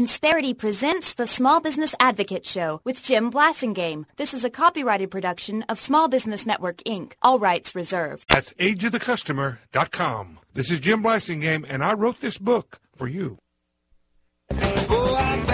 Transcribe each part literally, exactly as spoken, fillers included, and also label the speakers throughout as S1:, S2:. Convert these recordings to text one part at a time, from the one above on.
S1: Insperity presents the Small Business Advocate Show with Jim Blasingame. This is a copyrighted production of Small Business Network, Incorporated. All rights reserved.
S2: That's age of the customer dot com. This is Jim Blasingame, and I wrote this book for you.
S3: Oh, I'm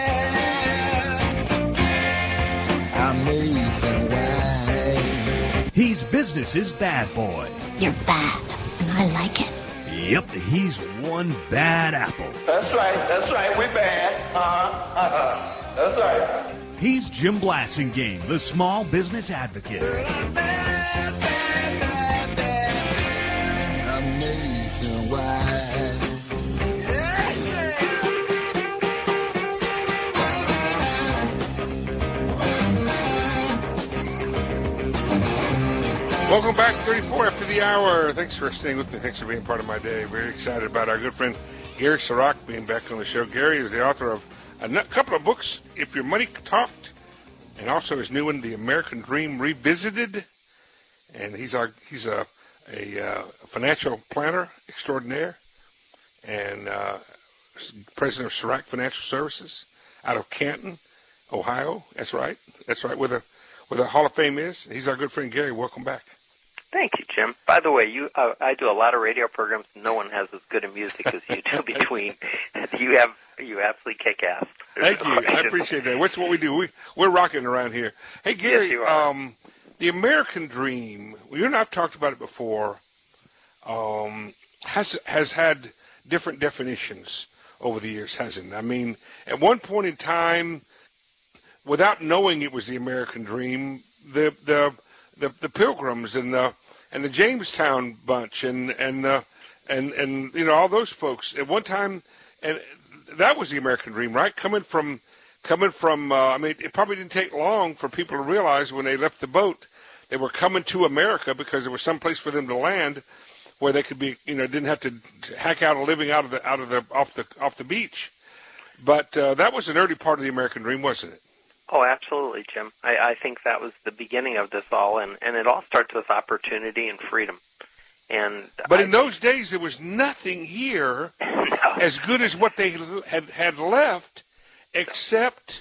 S3: bad. Amazing way.
S4: He's business's bad boy.
S5: You're bad, and I like it.
S4: Yep, he's one bad apple.
S6: That's right, that's right, we bad. Uh-huh, uh-huh. That's right.
S4: He's Jim Blasingame, the small business advocate.
S3: Bad, bad, bad, bad. Amazing way. Yeah,
S2: Yeah. Welcome back, thirty-four after the hour. Thanks for staying with me. Thanks for being part of my day. Very excited about our good friend Gary Siroc being back on the show. Gary is the author of a couple of books, If Your Money Talked, and also his new one, The American Dream Revisited. And he's our, he's a, a uh, financial planner extraordinaire and uh, president of Siroc Financial Services out of Canton, Ohio. That's right. That's right, where the, where the Hall of Fame is. He's our good friend Gary. Welcome back.
S7: Thank you, Jim. By the way, you uh, I do a lot of radio programs. No one has as good a music as you do between. You have you absolutely kick ass.
S2: Thank you. I appreciate that. What's what we do? We we're rocking around here. Hey Gary,
S7: yes, you are.
S2: um, the American Dream. You and I've talked about it before. Um, has has had different definitions over the years, hasn't it? I mean, at one point in time, without knowing it was the American Dream, the the The, the Pilgrims and the and the Jamestown bunch and and the and and you know all those folks at one time, and that was the American Dream, right? Coming from coming from uh, I mean, it probably didn't take long for people to realize when they left the boat they were coming to America because there was some place for them to land where they could be, you know, didn't have to hack out a living out of the out of the off the off the beach. But uh, that was an early part of the American Dream, wasn't it?
S7: Oh, absolutely, Jim. I, I think that was the beginning of this all, and, and it all starts with opportunity and freedom. And
S2: But
S7: I
S2: in those days, there was nothing here
S7: no.
S2: as good as what they had, had left except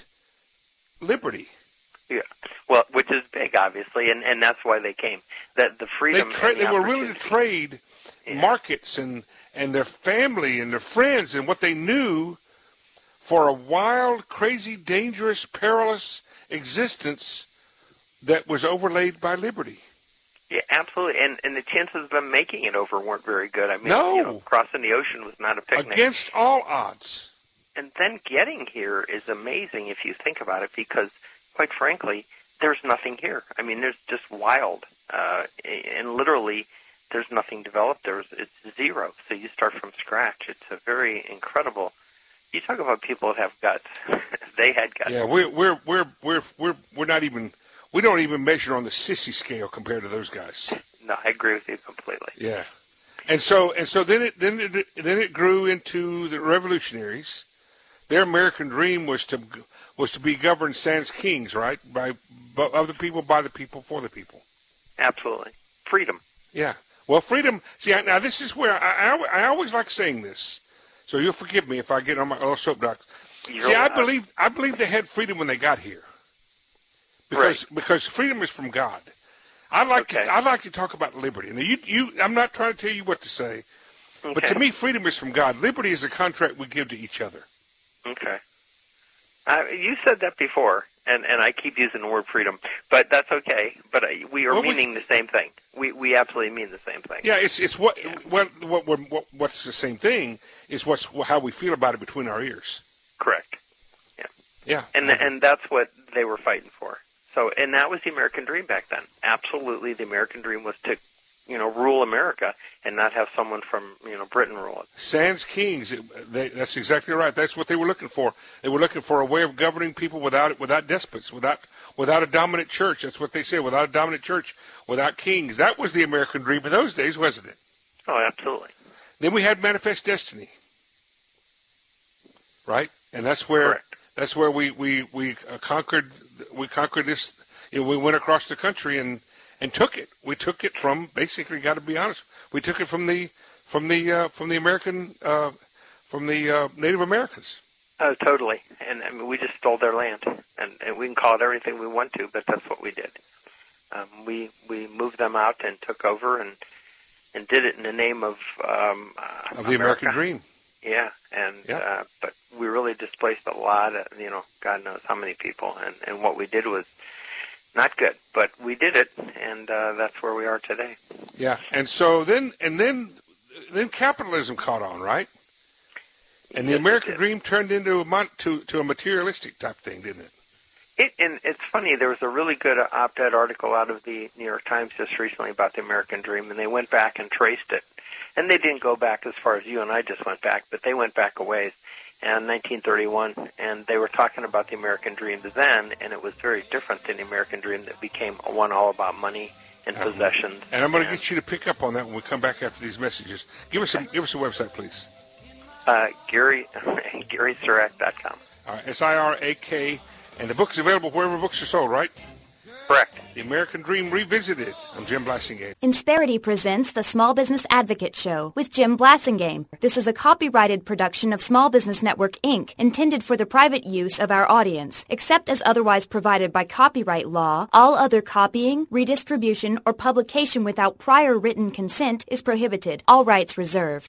S2: liberty.
S7: Yeah, well, which is big, obviously, and, and that's why they came. That the freedom.
S2: They, tra-
S7: and the
S2: they were willing to trade
S7: yeah.
S2: markets and, and their family and their friends and what they knew for a wild, crazy, dangerous, perilous existence that was overlaid by liberty.
S7: Yeah, absolutely. And and the chances of them making it over weren't very good. I mean,
S2: no.
S7: you know, crossing the ocean was not a picnic.
S2: Against all odds.
S7: And then getting here is amazing if you think about it, because, quite frankly, there's nothing here. I mean, there's just wild. Uh, and literally, there's nothing developed. There's It's zero. So you start from scratch. It's a very incredible... You talk about people that have guts. They had guts.
S2: Yeah, we're we're we're we're we're we're not even we don't even measure on the sissy scale compared to those guys.
S7: No, I agree with you completely.
S2: Yeah, and so and so then it then it then it grew into the revolutionaries. Their American dream was to was to be governed sans kings, right? By of the people, by the people, for the people.
S7: Absolutely, freedom.
S2: Yeah. Well, freedom. See, now this is where I I, I always like saying this. So you'll forgive me if I get on my little soapbox.
S7: You're
S2: See, I
S7: allowed.
S2: believe I believe they had freedom when they got here, because
S7: right.
S2: because freedom is from God. I like
S7: okay.
S2: to I like to talk about liberty. Now, you you I'm not trying to tell you what to say,
S7: okay.
S2: but to me, freedom is from God. Liberty is a contract we give to each other.
S7: Okay. Uh, you said that before, and, and I keep using the word freedom, but that's okay. But uh, we are
S2: well,
S7: meaning
S2: we,
S7: the same thing. We we absolutely mean the same thing.
S2: Yeah, it's it's what
S7: yeah.
S2: what, what what what's the same thing is what's how we feel about it between our ears.
S7: Correct. Yeah.
S2: Yeah.
S7: And the, and that's what they were fighting for. So and that was the American dream back then. Absolutely, the American dream was to, you know, rule America and not have someone from, you know, Britain rule it.
S2: Sans kings, it, they, that's exactly right. That's what they were looking for. They were looking for a way of governing people without without despots, without without a dominant church. That's what they said. Without a dominant church, without kings. That was the American dream in those days, wasn't it?
S7: Oh, absolutely.
S2: Then we had Manifest Destiny, right? And that's where
S7: Correct.
S2: that's where we we we uh, conquered we conquered this. You know, we went across the country and. And took it. We took it from basically. Got to be honest. We took it from the from the uh, from the American uh, from the uh, Native Americans.
S7: Oh, totally. And I mean, we just stole their land, and, and we can call it everything we want to, but that's what we did. Um, we we moved them out and took over and and did it in the name of um, uh,
S2: Of the American dream.
S7: Yeah, and
S2: Yeah.
S7: Uh, but we really displaced a lot of, you know, God knows how many people, and, and what we did was not good, but we did it, and uh, that's where we are today.
S2: Yeah, and so then and then then capitalism caught on, right? And the
S7: Yes, it
S2: American
S7: did.
S2: dream turned into a mon- to to a materialistic type thing, didn't it?
S7: It, and it's funny, there was a really good op-ed article out of the New York Times just recently about the American dream, and they went back and traced it. And they didn't go back as far as you and I just went back, but they went back a ways, in nineteen thirty-one, and they were talking about the American dream then, and it was very different than the American dream that became one all about money and
S2: Uh-huh.
S7: possessions.
S2: And I'm going to get you to pick up on that when we come back after these messages. Give us a give us a website, please.
S7: Uh, Gary, Gary Sirak dot com.
S2: All right, S I R A K, and the book's available wherever books are sold, right?
S7: Correct.
S2: The American Dream Revisited. I'm Jim Blasingame.
S1: Insperity presents the Small Business Advocate Show with Jim Blasingame. This is a copyrighted production of Small Business Network, Incorporated, intended for the private use of our audience. Except as otherwise provided by copyright law, all other copying, redistribution, or publication without prior written consent is prohibited. All rights reserved.